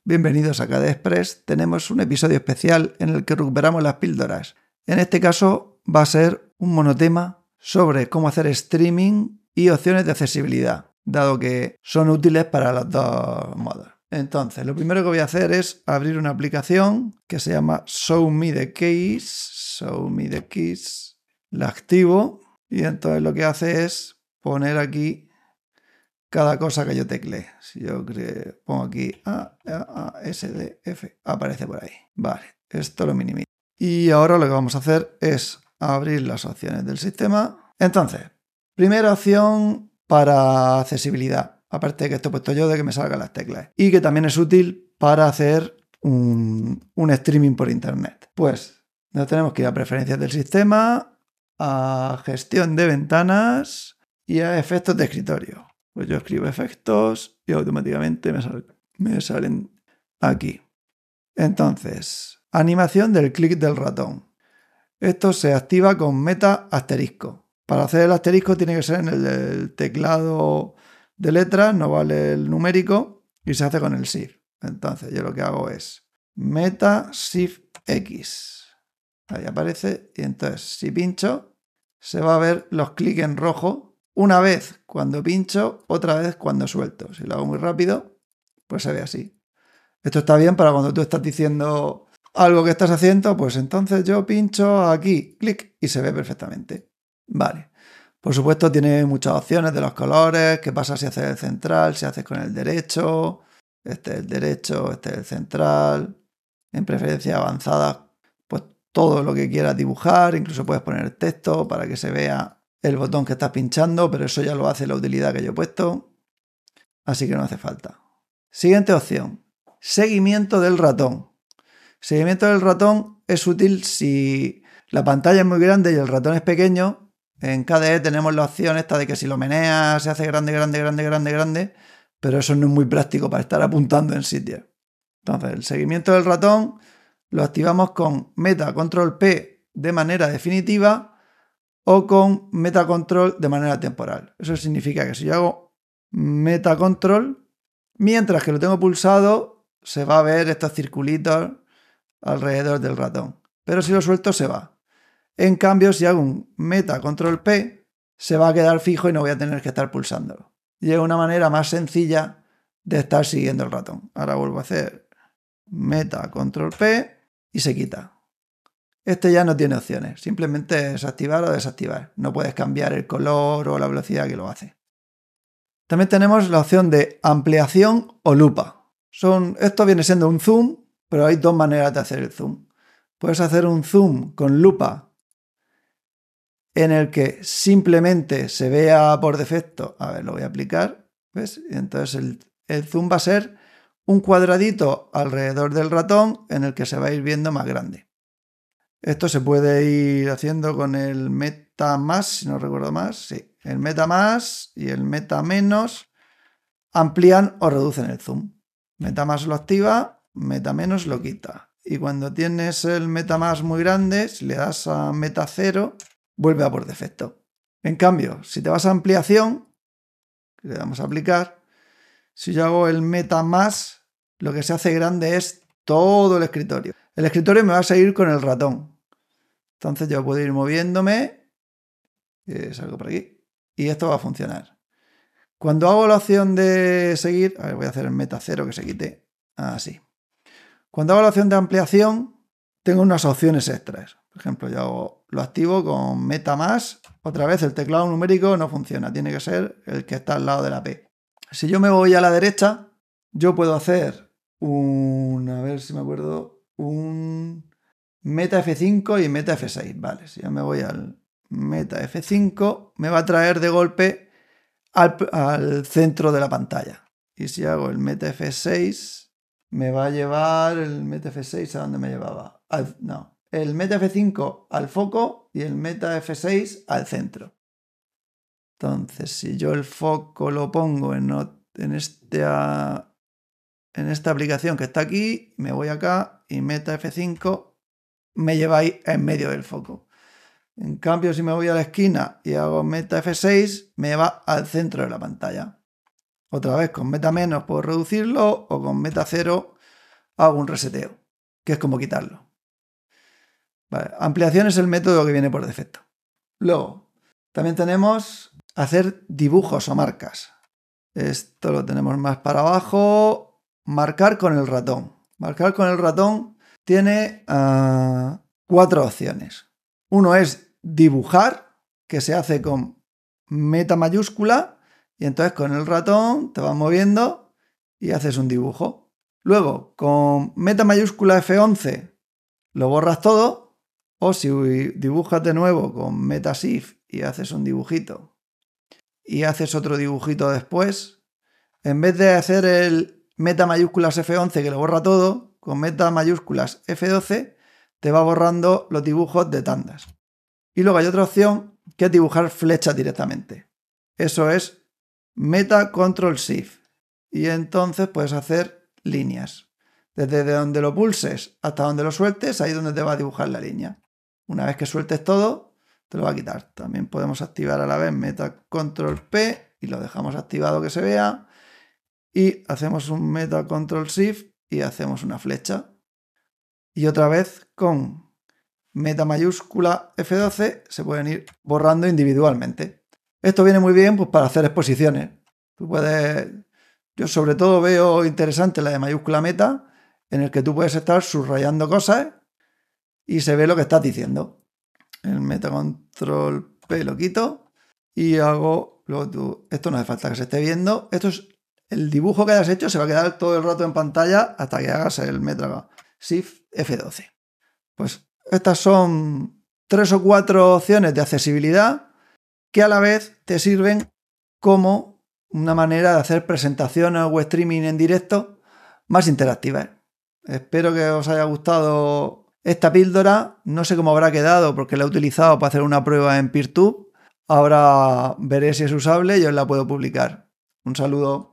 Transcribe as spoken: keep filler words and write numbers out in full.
Bienvenidos a KDE Express. Tenemos un episodio especial en el que recuperamos las píldoras. En este caso va a ser un monotema sobre cómo hacer streaming y opciones de accesibilidad, dado que son útiles para los dos modos. Entonces, lo primero que voy a hacer es abrir una aplicación que se llama Show Me the Keys. Show Me the Keys. La activo y entonces lo que hace es poner aquí cada cosa que yo teclee. Si yo pongo aquí A, A, A, S, D, F, aparece por ahí. Vale, esto lo minimizo. Y ahora lo que vamos a hacer es abrir las opciones del sistema. Entonces, primera opción para accesibilidad. Aparte de que esto he puesto yo de que me salgan las teclas. Y que también es útil para hacer un, un streaming por internet. Pues nos tenemos que ir a preferencias del sistema, a gestión de ventanas y a efectos de escritorio. Pues yo escribo efectos y automáticamente me, sal, me salen aquí. Entonces, animación del clic del ratón. Esto se activa con meta asterisco. Para hacer el asterisco tiene que ser en el del teclado de letras, no vale el numérico, y se hace con el Shift. Entonces yo lo que hago es meta Shift X. Ahí aparece y entonces si pincho se va a ver los clics en rojo. Una vez cuando pincho, otra vez cuando suelto. Si lo hago muy rápido, pues se ve así. Esto está bien para cuando tú estás diciendo algo que estás haciendo, pues entonces yo pincho aquí, clic, y se ve perfectamente. Vale. Por supuesto tiene muchas opciones de los colores, qué pasa si haces el central, si haces con el derecho, este es el derecho, este es el central. En preferencias avanzadas, pues todo lo que quieras dibujar, incluso puedes poner texto para que se vea el botón que estás pinchando, pero eso ya lo hace la utilidad que yo he puesto, así que no hace falta. Siguiente opción, seguimiento del ratón. Seguimiento del ratón es útil si la pantalla es muy grande y el ratón es pequeño. En K D E tenemos la opción esta de que si lo meneas se hace grande, grande, grande, grande, grande, pero eso no es muy práctico para estar apuntando en sitios. Entonces, el seguimiento del ratón lo activamos con meta control P de manera definitiva o con meta control de manera temporal. Eso significa que si yo hago meta control, mientras que lo tengo pulsado, se va a ver estos circulitos alrededor del ratón. Pero si lo suelto, se va. En cambio, si hago un meta control P, se va a quedar fijo y no voy a tener que estar pulsándolo. Y es una manera más sencilla de estar siguiendo el ratón. Ahora vuelvo a hacer meta control P y se quita. Este ya no tiene opciones, simplemente es activar o desactivar. No puedes cambiar el color o la velocidad que lo hace. También tenemos la opción de ampliación o lupa. Son, esto viene siendo un zoom, pero hay dos maneras de hacer el zoom. Puedes hacer un zoom con lupa en el que simplemente se vea por defecto. A ver, lo voy a aplicar. ¿Ves? Y entonces el, el zoom va a ser un cuadradito alrededor del ratón en el que se va a ir viendo más grande. Esto se puede ir haciendo con el meta más, si no recuerdo más. Sí, el meta más y el meta menos amplían o reducen el zoom. Meta más lo activa, meta menos lo quita. Y cuando tienes el meta más muy grande, si le das a meta cero, vuelve a por defecto. En cambio, si te vas a ampliación, le damos a aplicar, si yo hago el meta más, lo que se hace grande es todo el escritorio. El escritorio me va a seguir con el ratón. Entonces yo puedo ir moviéndome, eh, salgo por aquí, y esto va a funcionar. Cuando hago la opción de seguir, a ver, voy a hacer el meta cero que se quite, así. Cuando hago la opción de ampliación, tengo unas opciones extras. Por ejemplo, yo hago, lo activo con meta más, otra vez el teclado numérico no funciona, tiene que ser el que está al lado de la P. Si yo me voy a la derecha, yo puedo hacer un, a ver si me acuerdo, un meta F cinco y meta F seis, vale, si yo me voy al meta F cinco, me va a traer de golpe al, al centro de la pantalla. Y si hago el meta F seis, me va a llevar el meta F seis, ¿a dónde me llevaba? Al, no, el meta F cinco al foco y el meta F seis al centro. Entonces, si yo el foco lo pongo en, en, este, en esta aplicación que está aquí, me voy acá y meta F cinco me lleva ahí en medio del foco. En cambio, si me voy a la esquina y hago meta F seis, me va al centro de la pantalla. Otra vez, con meta menos puedo reducirlo o con meta cero hago un reseteo, que es como quitarlo. Vale. Ampliación es el método que viene por defecto. Luego, también tenemos hacer dibujos o marcas. Esto lo tenemos más para abajo. Marcar con el ratón. Marcar con el ratón tiene uh, cuatro opciones. Uno es dibujar, que se hace con meta mayúscula, y entonces con el ratón te vas moviendo y haces un dibujo. Luego, con meta mayúscula F once lo borras todo, o si dibujas de nuevo con meta shift y haces un dibujito y haces otro dibujito después, en vez de hacer el meta mayúsculas F once que lo borra todo, con meta mayúsculas F doce te va borrando los dibujos de tandas. Y luego hay otra opción que es dibujar flechas directamente. Eso es meta control shift. Y entonces puedes hacer líneas. Desde donde lo pulses hasta donde lo sueltes, ahí es donde te va a dibujar la línea. Una vez que sueltes todo, te lo va a quitar. También podemos activar a la vez meta control P y lo dejamos activado que se vea. Y hacemos un meta control shift y hacemos una flecha. Y otra vez con meta mayúscula F doce se pueden ir borrando individualmente. Esto viene muy bien pues, para hacer exposiciones. Tú puedes... Yo sobre todo veo interesante la de mayúscula meta, en el que tú puedes estar subrayando cosas y se ve lo que estás diciendo. El meta control P lo quito y hago... Luego tú, esto no hace falta que se esté viendo. Esto es el dibujo que hayas hecho, se va a quedar todo el rato en pantalla hasta que hagas el meta shift F doce. Pues estas son tres o cuatro opciones de accesibilidad que a la vez te sirven como una manera de hacer presentaciones o streaming en directo más interactivas. Espero que os haya gustado esta píldora. No sé cómo habrá quedado porque la he utilizado para hacer una prueba en PeerTube. Ahora veré si es usable y os la puedo publicar. Un saludo.